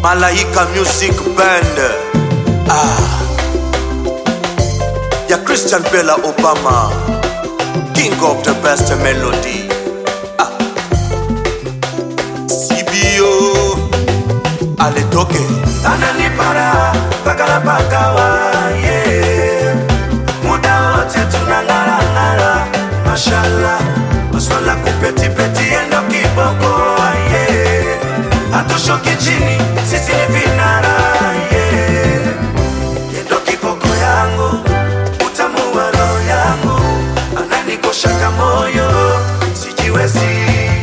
Malaika Music Band. Ya Christian Bella Obama, king of the best melody. CBO Aletoke ananipara pakala pakawa, yeah. Muda wote tunang'ara, mashallah. Maswala kupeti peti endo kiboko, yeah. Hatushoki chini, sisi ni vinara, yeah. Endo kiboko yangu, utamu wa roho yangu, ananikoshaka moyo, sijiwezi.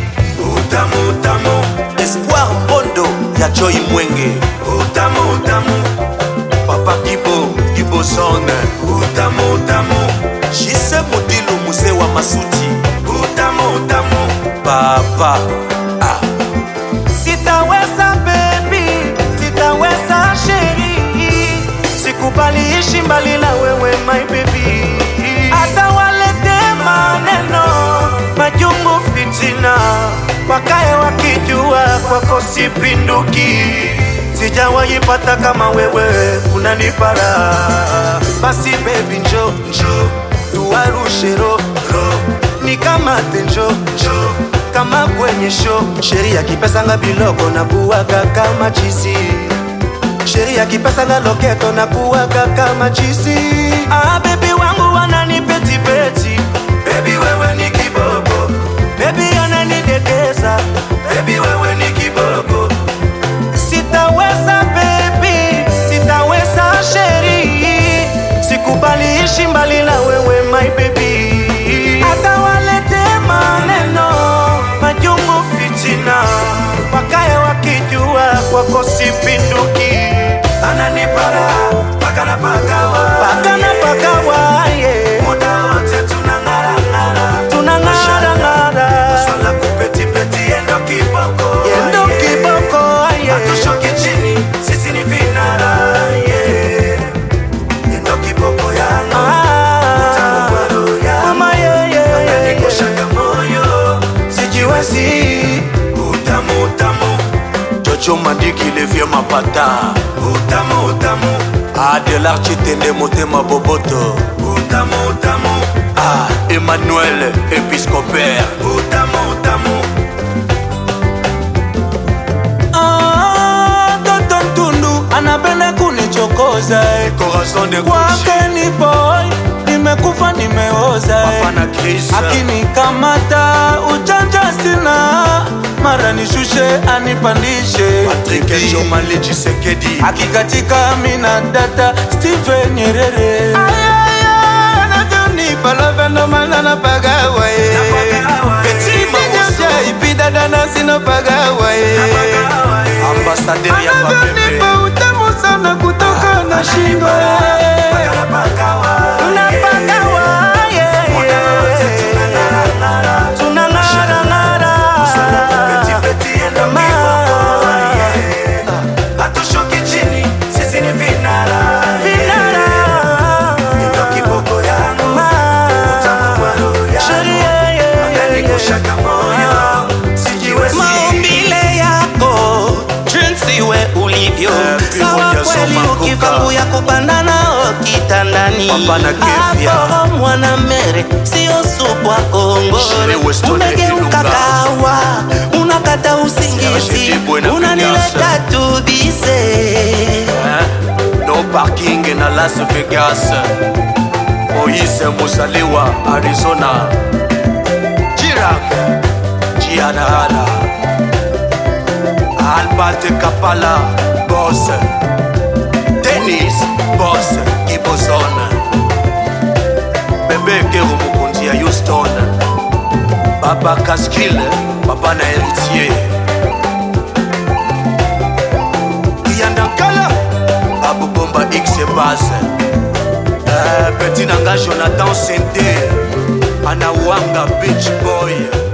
Utamu Espoir Mbondo ya Joy Mwenge. Utamu Papa Ibo Son. Utamu Jise Modilu Muse wa Masuti. Utamu Papa Sitaweza baby, sitaweza sheri, sikubali ishi mbali na wewe my baby. Hata walete maneno majungu fitina, wakae wakijua kwako sipinduki. Sijawahi pata kama wewe unanipara. Basi baby njo tuwarushe roho, ni kama tenjo kama kwenye show. Sheria kipesanga biloko na kuwaga kama chizi, sheria kipesanga loketo na kuwaga kama chizi. Baby wangu wananipeti peti, baby wewe ni kiboko, baby ananidekeza, baby wewe ni kiboko. Sitaweza baby, sitaweza sheri, sikubali ishi mbali na wewe my baby. Hata walete maneno majungu fitina, wakae wakijua kwako sipinduki. Ananipara pakana pakawa, yeah. Muda wote tunang'ara, maswala kupeti peti endo kiboko, yeah. Hatushoki chini, sisi ni vinara, yeah. Endo kiboko yangu, utamu wa roho yangu, ananikoshaka moyo, sijiwezi. Utamu Jojo Mandiki le vieux mapata. Utamu Adelar Chitende Motema Boboto. Utamu Emmanuel Episcopère. Utamu Toto Tundu anapenda kunichokoza, Corazon de kwake ni boy, nimekufa nimeoza. Papa Chris Akinikamata ujanja sina, mara nishushe anipandishe. Patrick Jomali Chisekedi. Akikatika mina data Stephen Nyerere. Anavyonipa love ndo maana napagawa, Petit Mamoso. ipidada na sinopagawa, Ambassadeur ya Babembe. anavyonipa utamu sana kutoka na shindwa. Maumbile yako jinsi we ulivyo, sawa kweli ukifangu ya kupanda nao kitandani. Hapo mwana mere sio supu wa kongore, umegeuka kawa, unakata usingizi, unanileta tubise. No parking na Las Vegas. Moise Musaliwa Arizona. Chirac Chianara Albert Kapala Boss Dennis Boss Gibozon Bebe Kero Mukunzi ya Houston. Baba Kaskil Baba na héritier Yandankala Babu Bomba X Base. Petit Nanga Jonathan Sente Anawanga Beach Boy.